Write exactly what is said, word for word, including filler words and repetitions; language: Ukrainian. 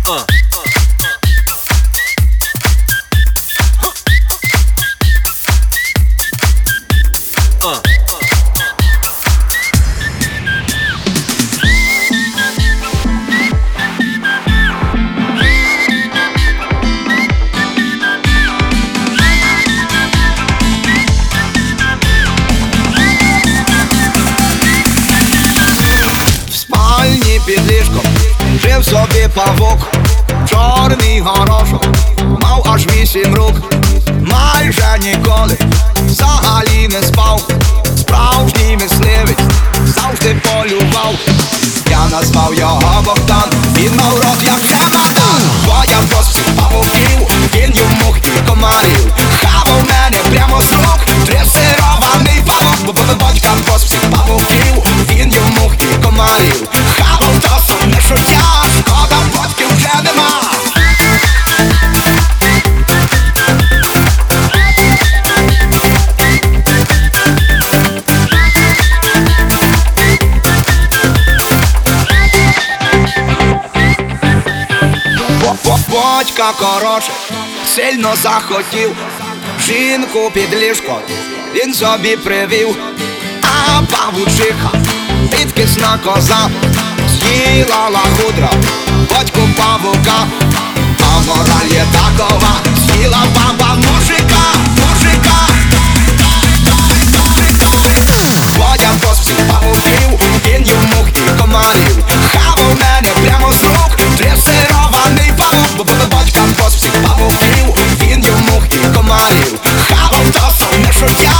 Uh. Uh. В спальні під ліжком жив собі павук, чорний горошок, мав аж вісім рук. Майже ніколи взагалі не спав, справжній мисливець завжди полював. Я назвав його Богдан, він мав рот як чемодан. Бо я бос всіх павуків, він їв мух і комарів. Хавав мене прямо з рук, дресирований павук. Батька бос всіх павуків, він їв мух і комарів. Хавав то саме життя, шкода батьків вже нема. Батька коротше сильно захотів жінку під ліжко, він собі привів. А павучиха, підкисна коза, з'їла лахудра, батьку павука. А мораль є такова, з'їла баба мужика, мужика. Бо я бос всіх павуків, він їв мух і комарів. Хавав мене прямо з рук, дресирований павук. Батька бос всіх павуків, він їв мух і комарів. Хавав то саме життя,